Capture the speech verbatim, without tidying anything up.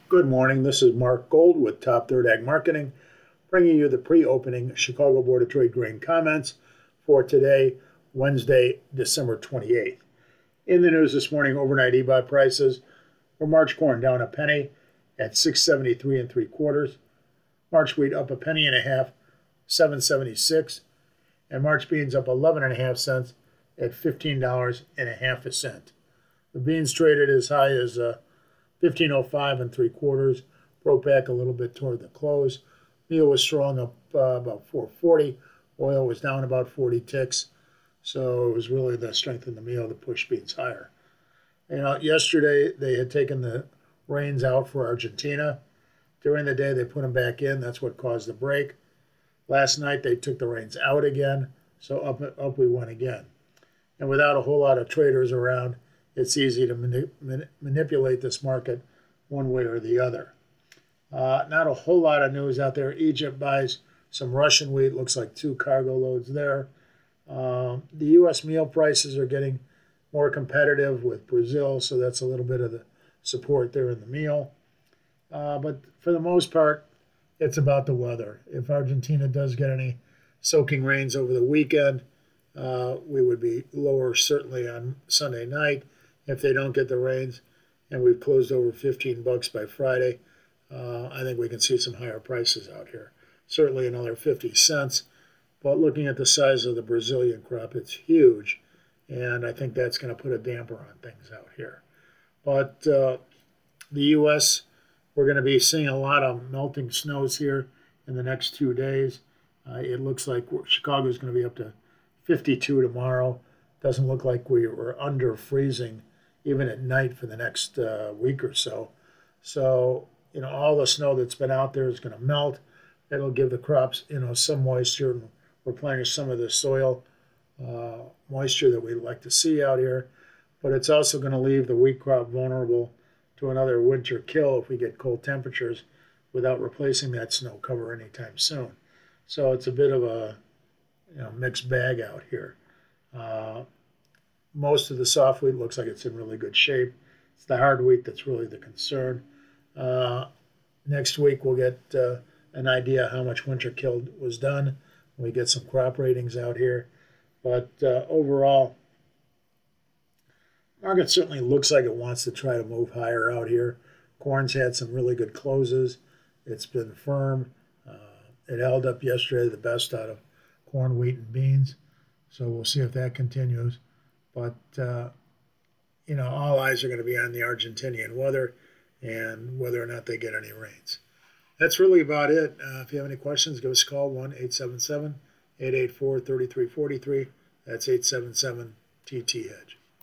Good morning. This is Mark Gold with Top Third Ag Marketing, bringing you the pre-opening Chicago Board of Trade grain comments for today, Wednesday, December twenty-eighth. In the news this morning, overnight E B O T prices for March corn down a penny at six seventy-three and three quarters. March wheat up a penny and a half, seven seventy-six, and March beans up eleven and a half cents at fifteen dollars and a half a cent. The beans traded as high as uh, fifteen oh five and three quarters, broke back a little bit toward the close. Meal was strong, up uh, about four forty. Oil was down about forty ticks. So it was really the strength in the meal that pushed beans higher. You know, yesterday they had taken the rains out for Argentina. During the day they put them back in. That's what caused the break. Last night they took the rains out again. So up up we went again. And without a whole lot of traders around, it's easy to mani- man- manipulate this market one way or the other. Uh, not a whole lot of news out there. Egypt buys some Russian wheat. Looks like two cargo loads there. Um, the U S meal prices are getting more competitive with Brazil, so that's a little bit of the support there in the meal. Uh, but for the most part, it's about the weather. If Argentina does get any soaking rains over the weekend, uh, we would be lower certainly on Sunday night. If they don't get the rains, and we've closed over fifteen bucks by Friday, uh, I think we can see some higher prices out here. Certainly another fifty cents. But looking at the size of the Brazilian crop, it's huge. And I think that's going to put a damper on things out here. But uh, the U S, we're going to be seeing a lot of melting snows here in the next two days. Uh, it looks like Chicago is going to be up to fifty-two tomorrow. Doesn't look like we were under freezing even at night for the next uh, week or so. So, you know, all the snow that's been out there is going to melt. It'll give the crops, you know, some moisture and replenish some of the soil uh, moisture that we like to see out here. But it's also going to leave the wheat crop vulnerable to another winter kill if we get cold temperatures without replacing that snow cover anytime soon. So it's a bit of a, you know, mixed bag out here. Uh, Most of the soft wheat looks like it's in really good shape. It's the hard wheat that's really the concern. Uh, next week we'll get uh, an idea how much winter kill was done when we get some crop ratings out here. But uh, overall, market certainly looks like it wants to try to move higher out here. Corn's had some really good closes. It's been firm. Uh, it held up yesterday the best out of corn, wheat, and beans. So we'll see if that continues. But, uh, you know, all eyes are going to be on the Argentinian weather and whether or not they get any rains. That's really about it. Uh, if you have any questions, give us a call, one eight seven seven, eight eight four, three three four three. That's eight seven seven T T Hedge.